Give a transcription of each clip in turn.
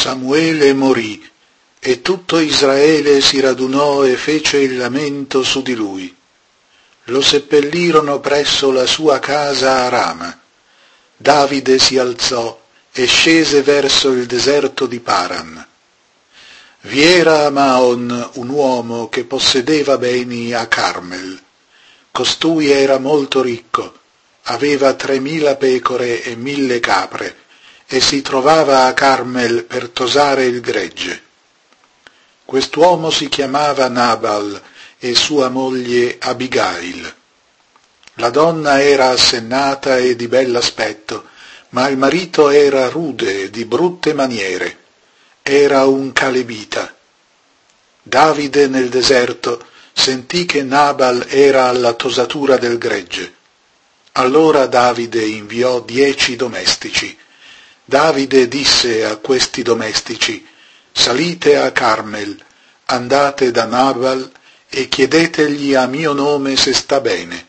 Samuele morì, e tutto Israele si radunò e fece il lamento su di lui. Lo seppellirono presso la sua casa a Rama. Davide si alzò e scese verso il deserto di Paran. Vi era a Maon un uomo che possedeva beni a Carmel. Costui era molto ricco, aveva 3000 pecore e 1000 capre, e si trovava a Carmel per tosare il gregge. Quest'uomo si chiamava Nabal e sua moglie Abigail. La donna era assennata e di bell'aspetto, ma il marito era rude e di brutte maniere. Era un calebita. Davide nel deserto sentì che Nabal era alla tosatura del gregge. Allora Davide inviò 10 domestici. Davide disse a questi domestici: «Salite a Carmel, andate da Nabal e chiedetegli a mio nome se sta bene.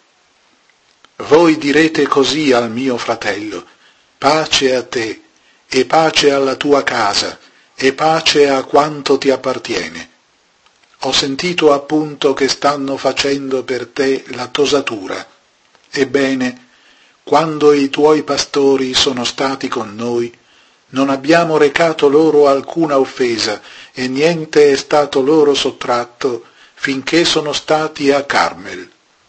Voi direte così al mio fratello: pace a te, e pace alla tua casa, e pace a quanto ti appartiene. Ho sentito appunto che stanno facendo per te la tosatura. Ebbene, quando i tuoi pastori sono stati con noi, non abbiamo recato loro alcuna offesa, e niente è stato loro sottratto finché sono stati a Carmel.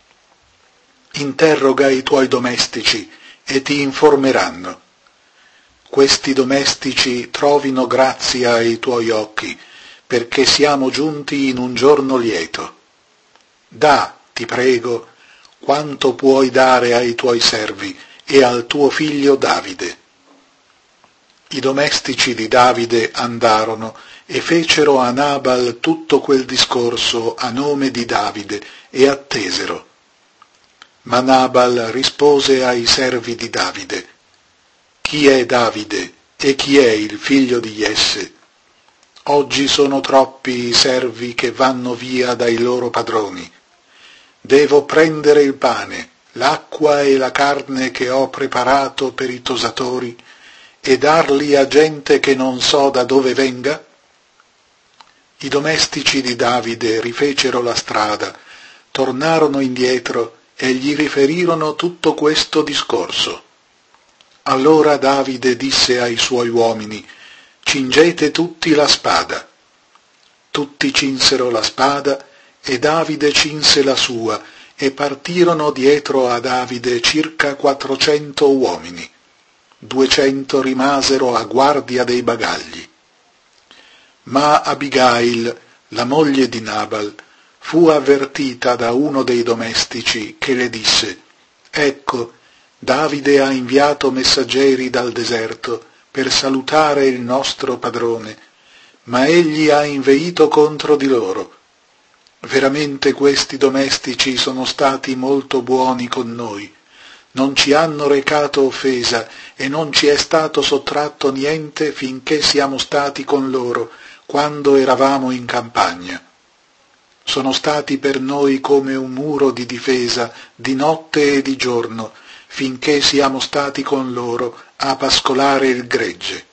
Interroga i tuoi domestici e ti informeranno. Questi domestici trovino grazia ai tuoi occhi, perché siamo giunti in un giorno lieto. Da, ti prego, quanto puoi dare ai tuoi servi e al tuo figlio Davide». I domestici di Davide andarono e fecero a Nabal tutto quel discorso a nome di Davide e attesero. Ma Nabal rispose ai servi di Davide: «Chi è Davide e chi è il figlio di Jesse? Oggi sono troppi i servi che vanno via dai loro padroni. Devo prendere il pane, l'acqua e la carne che ho preparato per i tosatori e darli a gente che non so da dove venga?» I domestici di Davide rifecero la strada, tornarono indietro e gli riferirono tutto questo discorso. Allora Davide disse ai suoi uomini: «Cingete tutti la spada». Tutti cinsero la spada e Davide cinse la sua, e partirono dietro a Davide circa 400 uomini. 200 rimasero a guardia dei bagagli. Ma Abigail, la moglie di Nabal, fu avvertita da uno dei domestici che le disse: «Ecco, Davide ha inviato messaggeri dal deserto per salutare il nostro padrone, ma egli ha inveito contro di loro. Veramente questi domestici sono stati molto buoni con noi. Non ci hanno recato offesa e non ci è stato sottratto niente finché siamo stati con loro, quando eravamo in campagna. Sono stati per noi come un muro di difesa di notte e di giorno, finché siamo stati con loro a pascolare il gregge.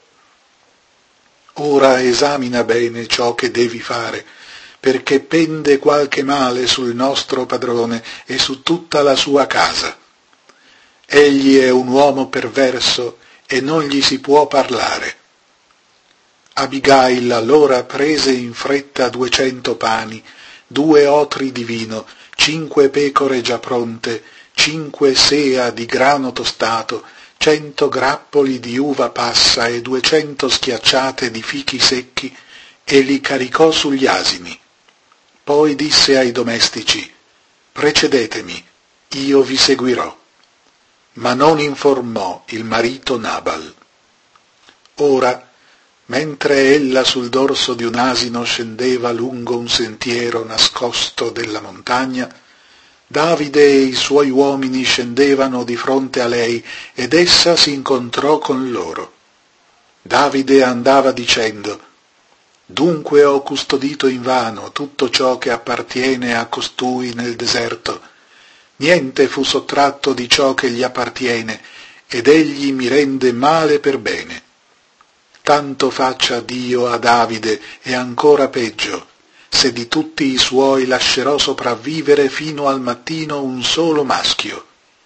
Ora esamina bene ciò che devi fare, perché pende qualche male sul nostro padrone e su tutta la sua casa. Egli è un uomo perverso e non gli si può parlare». Abigail allora prese in fretta 200 pani, 2 otri di vino, 5 pecore già pronte, 5 sea di grano tostato, 100 grappoli di uva passa e 200 schiacciate di fichi secchi, e li caricò sugli asini. Poi disse ai domestici: «Precedetemi, io vi seguirò». Ma non informò il marito Nabal. Ora, mentre ella sul dorso di un asino scendeva lungo un sentiero nascosto della montagna, Davide e i suoi uomini scendevano di fronte a lei ed essa si incontrò con loro. Davide andava dicendo: «Dunque ho custodito invano tutto ciò che appartiene a costui nel deserto. Niente fu sottratto di ciò che gli appartiene, ed egli mi rende male per bene. tanto faccia Dio a Davide e ancora peggio, se di tutti i suoi lascerò sopravvivere fino al mattino un solo maschio.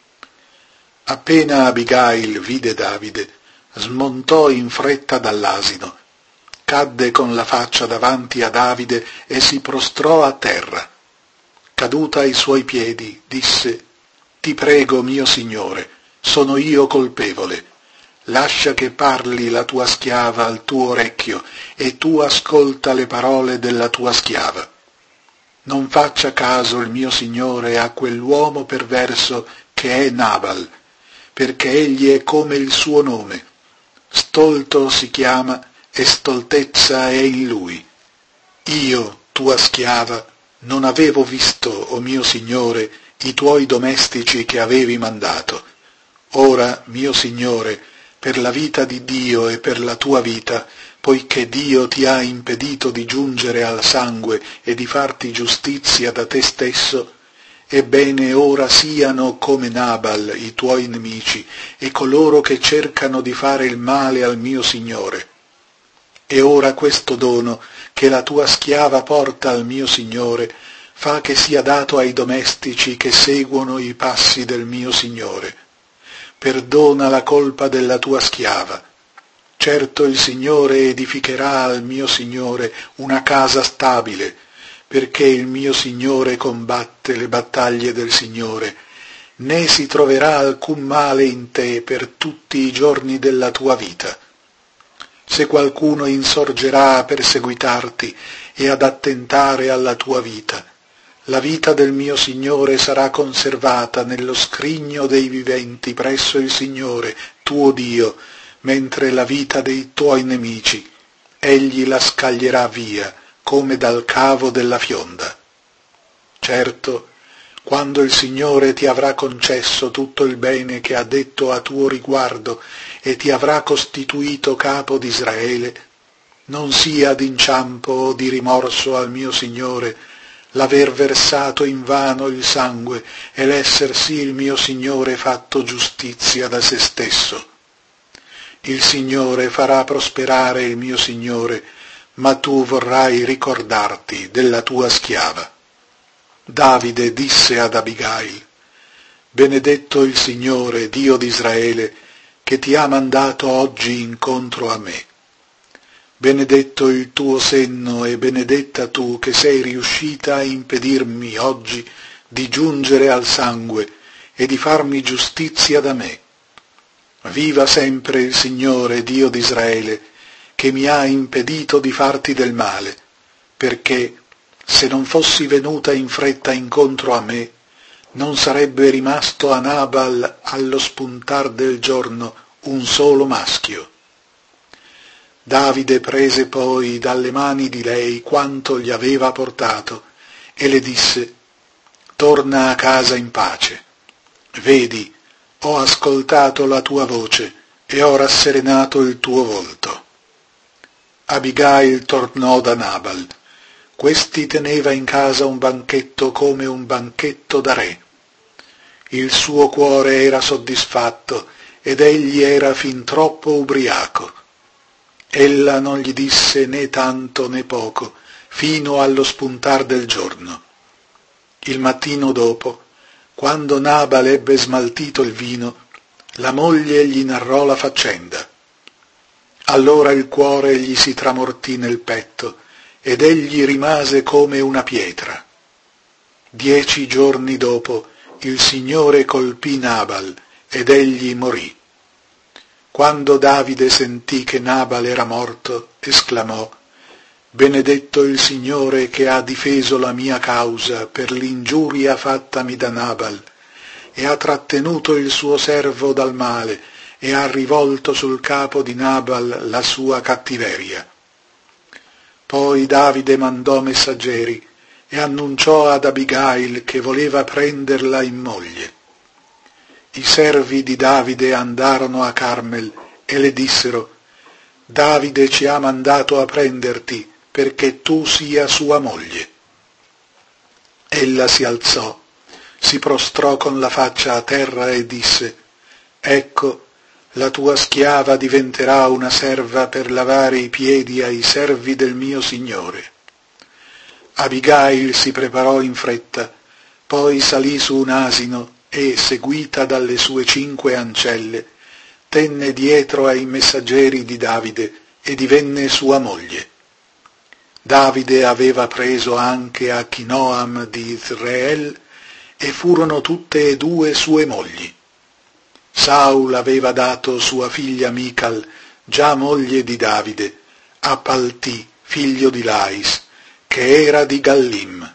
Appena Abigail vide Davide, smontò in fretta dall'asino, cadde con la faccia davanti a Davide e si prostrò a terra. Caduta ai suoi piedi, disse: «Ti prego, mio signore, sono io colpevole. Lascia che parli la tua schiava al tuo orecchio e tu ascolta le parole della tua schiava. Non faccia caso il mio signore a quell'uomo perverso che è Nabal, perché egli è come il suo nome. Stolto si chiama e stoltezza è in lui. Io, tua schiava, non avevo visto, o mio signore, i tuoi domestici che avevi mandato. Ora, mio signore, per la vita di Dio e per la tua vita, poiché Dio ti ha impedito di giungere al sangue e di farti giustizia da te stesso, ebbene ora siano come Nabal i tuoi nemici e coloro che cercano di fare il male al mio signore. E ora questo dono che la tua schiava porta al mio signore fa che sia dato ai domestici che seguono i passi del mio signore. Perdona la colpa della tua schiava. Certo il Signore edificherà al mio Signore una casa stabile, perché il mio Signore combatte le battaglie del Signore, né si troverà alcun male in te per tutti i giorni della tua vita. Se qualcuno insorgerà a perseguitarti e ad attentare alla tua vita, la vita del mio Signore sarà conservata nello scrigno dei viventi presso il Signore, tuo Dio, mentre la vita dei tuoi nemici, egli la scaglierà via, come dal cavo della fionda. Certo, quando il Signore ti avrà concesso tutto il bene che ha detto a tuo riguardo e ti avrà costituito capo d'Israele, non sia d'inciampo o di rimorso al mio Signore l'aver versato invano il sangue e l'essersi il mio Signore fatto giustizia da se stesso. Il Signore farà prosperare il mio Signore, ma tu vorrai ricordarti della tua schiava. Davide disse ad Abigail: «Benedetto il Signore, Dio d'Israele, che ti ha mandato oggi incontro a me. Benedetto il tuo senno e benedetta tu che sei riuscita a impedirmi oggi di giungere al sangue e di farmi giustizia da me. Viva sempre il Signore, Dio d'Israele, che mi ha impedito di farti del male, perché, se non fossi venuta in fretta incontro a me, non sarebbe rimasto a Nabal allo spuntar del giorno un solo maschio». Davide prese poi dalle mani di lei quanto gli aveva portato e le disse: «Torna a casa in pace. Vedi, ho ascoltato la tua voce e ho rasserenato il tuo volto». Abigail tornò da Nabal. Questi teneva in casa un banchetto come un banchetto da re. Il suo cuore era soddisfatto ed egli era fin troppo ubriaco. Ella non gli disse né tanto né poco, fino allo spuntar del giorno. Il mattino dopo, quando Nabal ebbe smaltito il vino, la moglie gli narrò la faccenda. Allora il cuore gli si tramortì nel petto, ed egli rimase come una pietra. 10 giorni dopo, il Signore colpì Nabal, ed egli morì. Quando Davide sentì che Nabal era morto, esclamò: «Benedetto il Signore che ha difeso la mia causa per l'ingiuria fattami da Nabal, e ha trattenuto il suo servo dal male, e ha rivolto sul capo di Nabal la sua cattiveria». Poi Davide mandò messaggeri e annunciò ad Abigail che voleva prenderla in moglie. I servi di Davide andarono a Carmel e le dissero: «Davide ci ha mandato a prenderti perché tu sia sua moglie». Ella si alzò, si prostrò con la faccia a terra e disse: «Ecco, La tua schiava diventerà una serva per lavare i piedi ai servi del mio Signore. Abigail si preparò in fretta, poi salì su un asino e, seguita dalle sue 5 ancelle, tenne dietro ai messaggeri di Davide e divenne sua moglie. Davide aveva preso anche Achinoam di Israel e furono tutte e 2 sue mogli. Saul aveva dato sua figlia Mical, già moglie di Davide, a Paltì, figlio di Lais, che era di Gallim.